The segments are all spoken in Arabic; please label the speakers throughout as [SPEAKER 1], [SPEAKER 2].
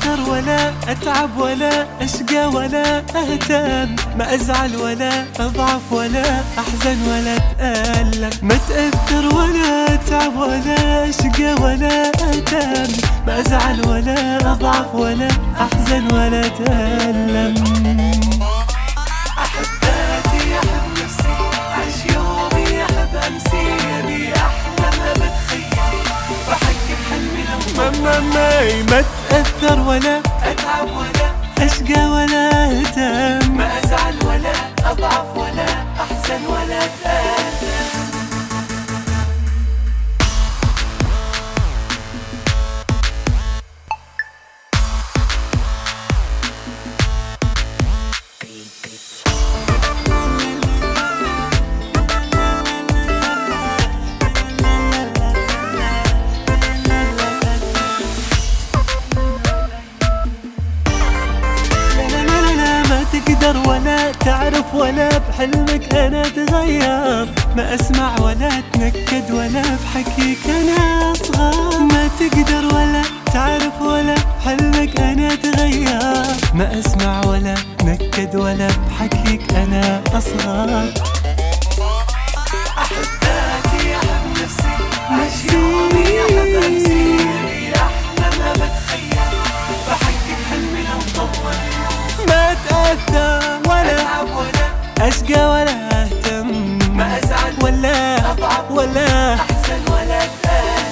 [SPEAKER 1] أتأثر ولا أتعب ولا أشقى ولا أهتم، ما أزعل ولا أضعف ولا أحزن ولا أتألم. ما أتأثر ولا أتعب ولا أشقى ولا أهتم، ما أزعل ولا أضعف ولا أحزن ولا أتألم.
[SPEAKER 2] أحب ذاتي أحب نفسي، أعيش يومي أحب أمسي، أبي أحلم بتخيل بحقق حلمي لو
[SPEAKER 1] ما أتأثر ولا
[SPEAKER 2] أتعب ولا
[SPEAKER 1] أشقى ولا أهتم،
[SPEAKER 2] ما أزعل ولا أضعف ولا أحزن ولا أتألم.
[SPEAKER 1] تقدر ولا تعرف ولا بحلمك أنا أتغير، ما أسمع ولا أتنكد ولا بحكيك أنا أصغر. ما تقدر ولا تعرف ولا بحلمك أنا أتغير، ما أسمع ولا أتنكد ولا بحكيك أنا أصغر.
[SPEAKER 2] أحب ذاتي أحب نفسي، أعيش يومي أحب أمسي، أبي أحلم بتخيل بحقق حلمي لو طول.
[SPEAKER 1] ما أتأثر ولا
[SPEAKER 2] أتعب ولا
[SPEAKER 1] أشقى ولا أهتم،
[SPEAKER 2] ما أزعل
[SPEAKER 1] ولا
[SPEAKER 2] أضعف
[SPEAKER 1] ولا
[SPEAKER 2] أحزن ولا أتألم.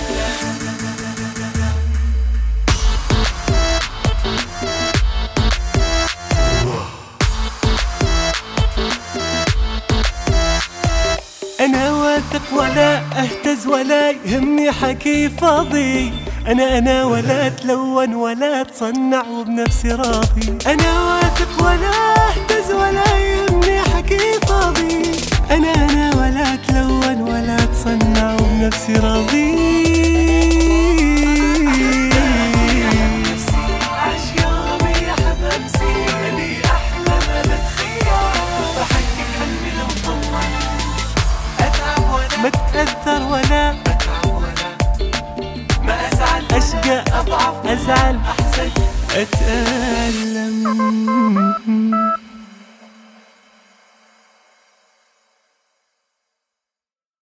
[SPEAKER 1] أنا واثق ولا أهتز ولا يهمني حكي فاضي، أنا ولا أتلون ولا أتصنع وبنفسي راضي. أنا واثق ولا أهتز ولا يهمني حكي فاضي، أنا ولا أتلون ولا أتصنع وبنفسي راضي. ما أتأثر ولا
[SPEAKER 2] أتعب ولا ما أزعل
[SPEAKER 1] أشقى
[SPEAKER 2] أضعف
[SPEAKER 1] أزعل
[SPEAKER 2] أحزن
[SPEAKER 1] أتألم.